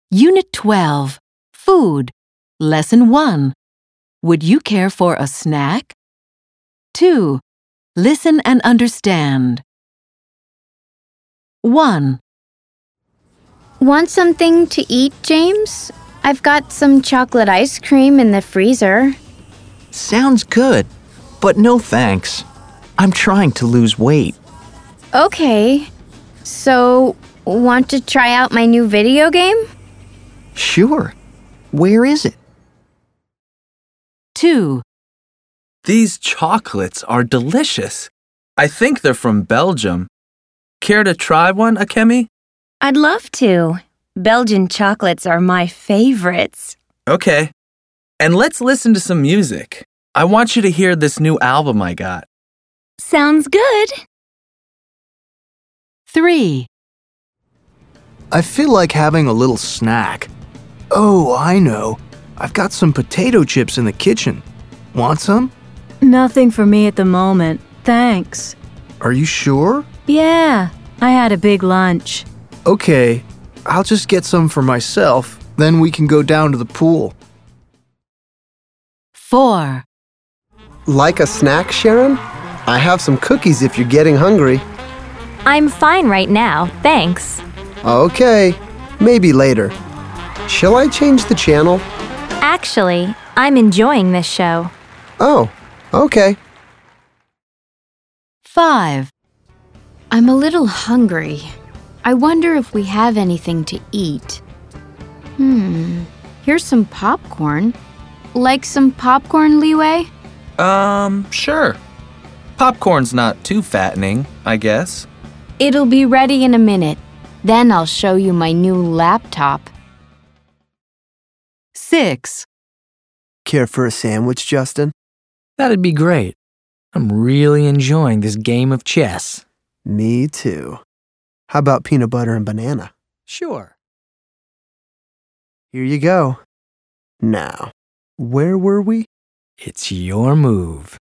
Unit 12, Food, Lesson 1. Would you care for a snack? 2. Listen and understand. 1. Want something to eat, James? I've got some chocolate ice cream in the freezer. Sounds good, but no thanks. I'm trying to lose weight. Okay. So, want to try out my new video game? Sure. Where is it? 2. These chocolates are delicious. I think they're from Belgium. Care to try one, Akemi? I'd love to. Belgian chocolates are my favorites. Okay. And let's listen to some music. I want you to hear this new album I got. Sounds good. 3. I feel like having a little snack. Oh, I know. I've got some potato chips in the kitchen. Want some? Nothing for me at the moment, thanks. Are you sure? Yeah, I had a big lunch. Okay, I'll just get some for myself, then we can go down to the pool. 4. Like a snack, Sharon? I have some cookies if you're getting hungry. I'm fine right now, thanks. Okay, maybe later. Shall I change the channel? Actually, I'm enjoying this show. Oh, okay. 5. I'm a little hungry. I wonder if we have anything to eat. Here's some popcorn. Like some popcorn, Leeway? Sure. Popcorn's not too fattening, I guess. It'll be ready in a minute. Then I'll show you my new laptop. 6. Care for a sandwich, Justin? That'd be great. I'm really enjoying this game of chess. Me too. How about peanut butter and banana? Sure. Here you go. Now, where were we? It's your move.